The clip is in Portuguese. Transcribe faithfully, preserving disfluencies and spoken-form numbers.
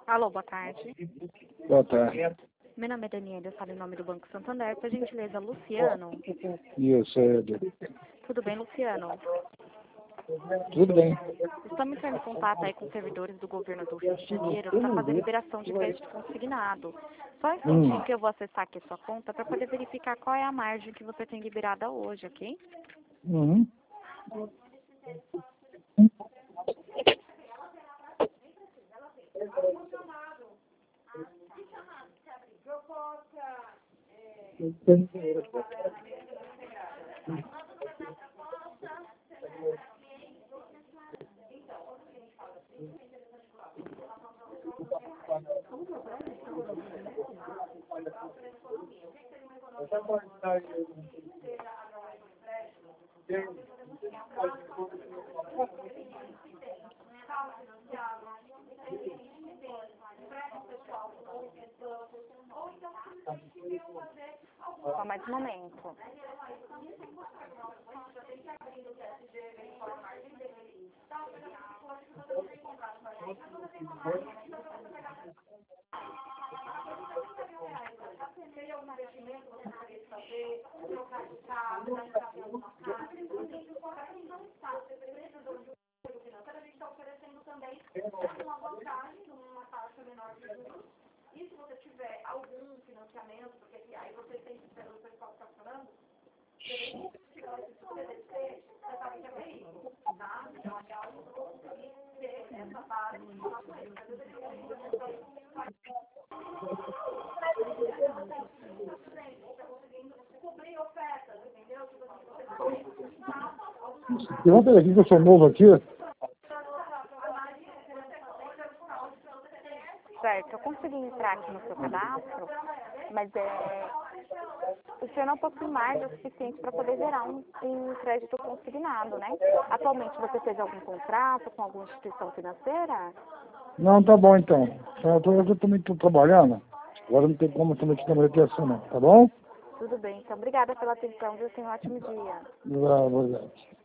Alô, boa tarde. Boa tarde. Meu nome é Daniela, eu falo em nome do Banco Santander. Por gentileza, Luciano. Isso, Edu. Tudo bem, Luciano? Tudo bem. Estamos entrando em contato aí com servidores do governo do Rio de Janeiro para fazer liberação de crédito consignado. Só um instantinho Hum. que eu vou acessar aqui a sua conta para poder verificar qual é a margem que você tem liberada hoje, ok? Uhum. Só mais um momento. E se você tiver algum financiamento, porque aí você tem que ter o pessoal estacionando, se tiver esse C D C, você sabe que é veículo, tá? Então, até hoje eu vou conseguir ter essa base de falar com ele. Mas eu deveria cobrir ofertas, entendeu? E vamos ver aqui que eu sou novo aqui. Certo, eu consegui entrar aqui no seu cadastro, mas é, o senhor não possui margem o suficiente para poder gerar um, um crédito consignado, né? Atualmente você fez algum contrato com alguma instituição financeira? Não, tá bom então. Eu tô- eu também estou trabalhando. Agora não tem como também te dar uma recreação, não. Tá bom? Tudo bem, então obrigada pela atenção, viu? Tenha um ótimo dia. Ah, obrigado.